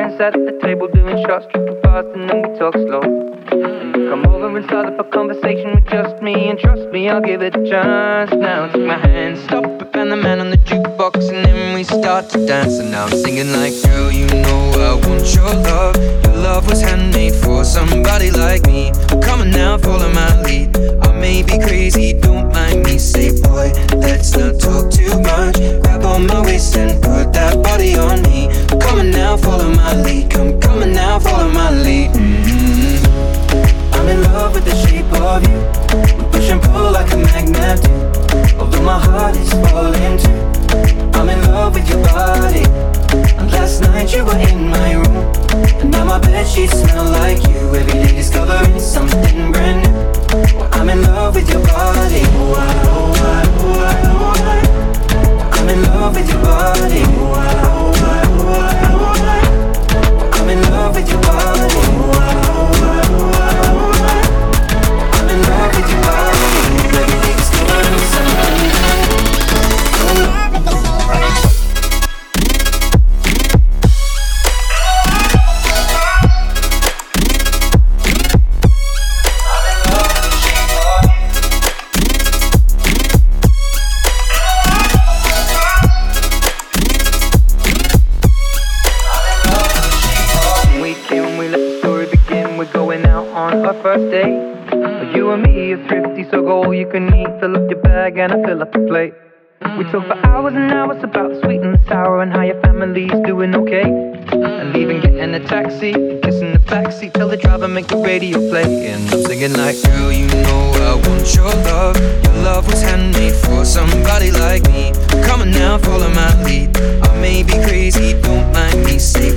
friends sat at the table doing shots, tripping fast, and then we talk slow. And you come over and start up a conversation with just me, and trust me, I'll give it a chance. Now take my hand, stop it, and the man on the jukebox, and then we start to dance. And now I'm singing like, girl, you know I want your love. Your love was handmade for somebody like me. Come on now, follow my lead. I may be crazy, don't mind me. Say, boy, let's not talk too much. Grab on my waist and put that body on me. Come on now, follow my lead. Come on now, follow my lead. I'm in love with the shape of you. We push and pull like a magnet do. Although my heart is falling too. I'm in love with your body. And last night you were in my room, and now my bedsheets smell like you. Every day discovering something brand new. Well, I'm in love with your body. Oh, I, oh, I, oh, I, oh, I. I'm in love with your body. Oh, I, oh, I, oh, I, oh, I. I'm in love with your body. Oh, I, oh, I, oh, I, oh, I. I'm in love with your body. Every day discovering something new. First date, you and me are thrifty, so go all you can eat. Fill up your bag and I fill up the plate. We talk for hours and hours about the sweet and the sour and how your family's doing okay. And even getting a taxi, kissing the backseat, tell the driver make the radio play. And I'm singing like, girl, you know I want your love. Your love was handmade for somebody like me. Come on now, follow my lead. I may be crazy, don't mind me. Say,